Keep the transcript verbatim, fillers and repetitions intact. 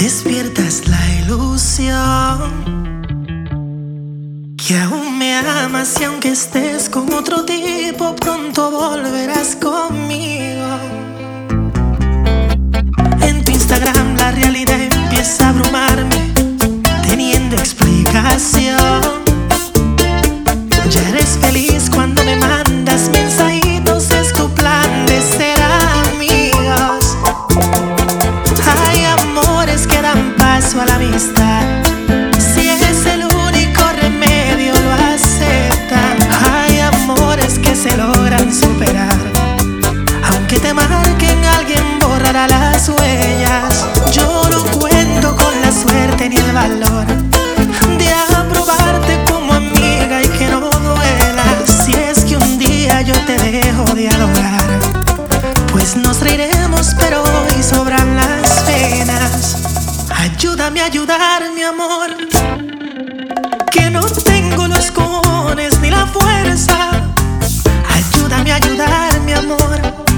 despiertas la ilusión que aún me amas y aunque estés con otro tipo, pronto volverás conmigo. En tu Instagram la realidad empieza a abrumarme, teniendo explicación. Ya eres feliz cuando me mandas mensajitos, es tu plan de ser amigos. Hay amores que dan paso a la amistad, si es el único remedio lo aceptan. Hay amores que se logran superar, aunque te marquen alguien borrará las huellas. Yo no cuento con la suerte ni el valor de aprobarte como amiga y que no duela. Si es que un día yo te dejo dialogar, pues nos reiremos, pero hoy sobran las penas. Ayúdame a ayudar, mi amor, que no tengo los cojones ni la fuerza. Ayúdame a ayudar, mi amor,